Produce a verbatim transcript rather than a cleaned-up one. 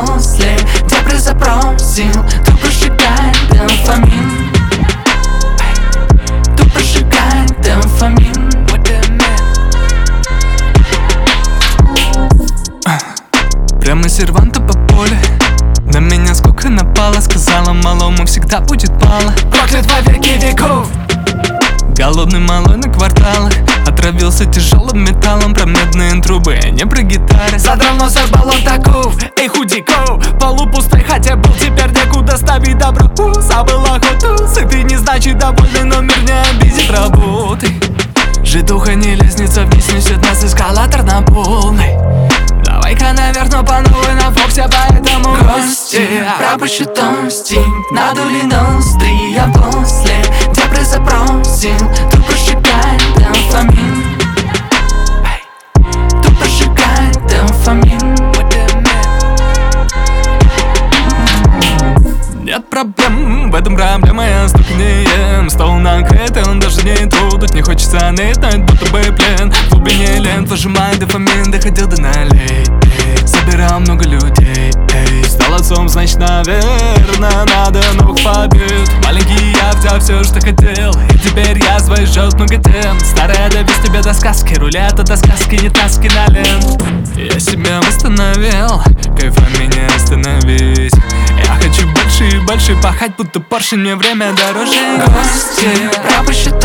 после Дебри забросил, ты прожигай дофамин, ты прожигай дофамин. Прямо с серванта по полю на меня сколько напало, сказала малому всегда будет мало. Проклят во веки веков. Голодный малой на кварталах отравился тяжелым металлом. Про медные трубы, а не про гитары. Задрал нос в баллон таков. Эй, худиков, полупустой, хотя был теперь некуда ставить добро. У, забыл охоту, сытый не значит довольный, но мир не обидит работой. Житуха не лестница вниз несет нас эскалатор на полный. Давай-ка наверх, но по новой на Фоксе, поэтому гости пропущу тости, надули ноздри, я после Дебри запросил, ты прожигай дофамин, ты прожигай дофамин. Нет проблем, в этом проблема, я столько не ем. Стол накрыт, он даже не иду. Тут не хочется ныть, но это будто бы плен. В глубине лент выжимает дофамин, доходил до налей. Собирал много людей, эй. Стал отцом, значит, наверное, надо новых побед. Маленький я взял все, что хотел, и теперь я свой жжет много тем. Старая довез тебя до сказки, рулета до сказки, не таски на лент. Я себя восстановил, кайфами не остановись. Я хочу больше и больше пахать, будто поршень, мне время дороже. Гости пропущу